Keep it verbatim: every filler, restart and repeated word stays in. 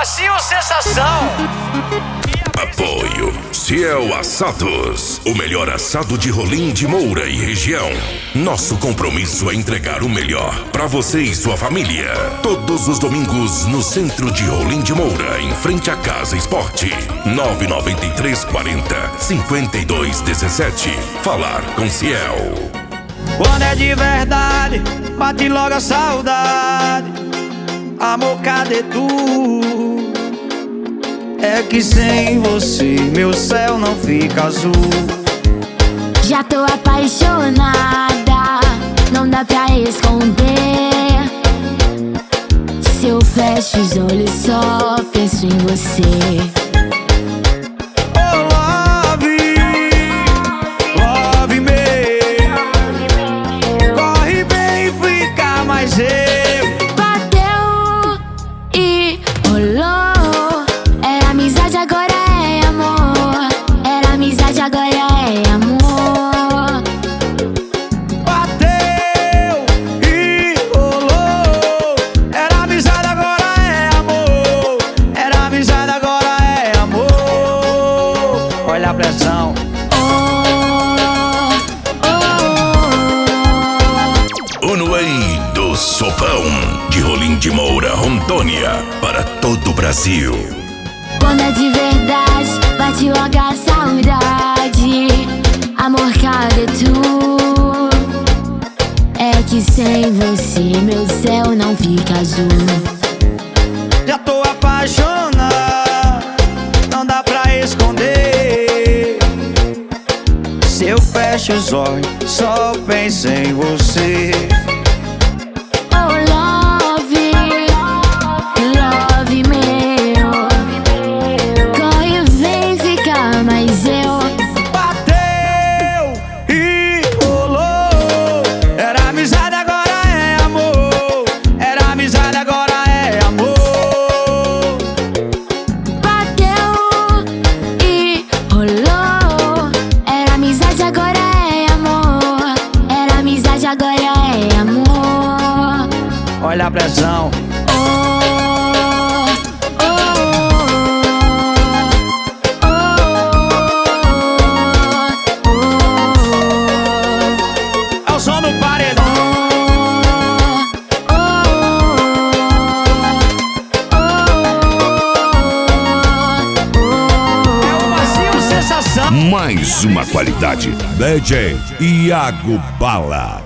Macio Sensação. Apoio Ciel Assados, o melhor assado de Rolim de Moura e região. Nosso compromisso é entregar o melhor para você e sua família. Todos os domingos no centro de Rolim de Moura, em frente à Casa Esporte. nove nove três quatro zero, cinco dois um sete. Falar com Ciel. Quando é de verdade, bate logo a saudade. Amor, cadê tu? É que sem você meu céu não fica azul. Já tô apaixonada, não dá pra esconder. Se eu fecho os olhos só penso em você. Oh, love, love me. Corre bem e fica mais eu. Bateu e rolou. Era amizade, agora é amor. Era amizade, agora é amor. Bateu e rolou. Era amizade, agora é amor. Era amizade, agora é amor. Olha a pressão. Unuei do Sopão, de Rolim de Moura, Rondônia, para todo o Brasil. Quando é de verdade, bate logo a saudade. Amor, cadê tu? É que sem você meu céu não fica azul. Já tô apaixonado, não dá pra esconder. Se eu fecho os olhos, só penso em você. Oh, love, love meu. Corre, vem ficar mais eu. Bateu e rolou. Era amizade, agora é amor. Era amizade, agora é amor. Bateu e rolou. Era amizade, agora é amor. Era amizade, agora é amor. Olha a pressão. É o som do paredão. É o Macio Sensação. Mais uma qualidade. D J Iago Bala.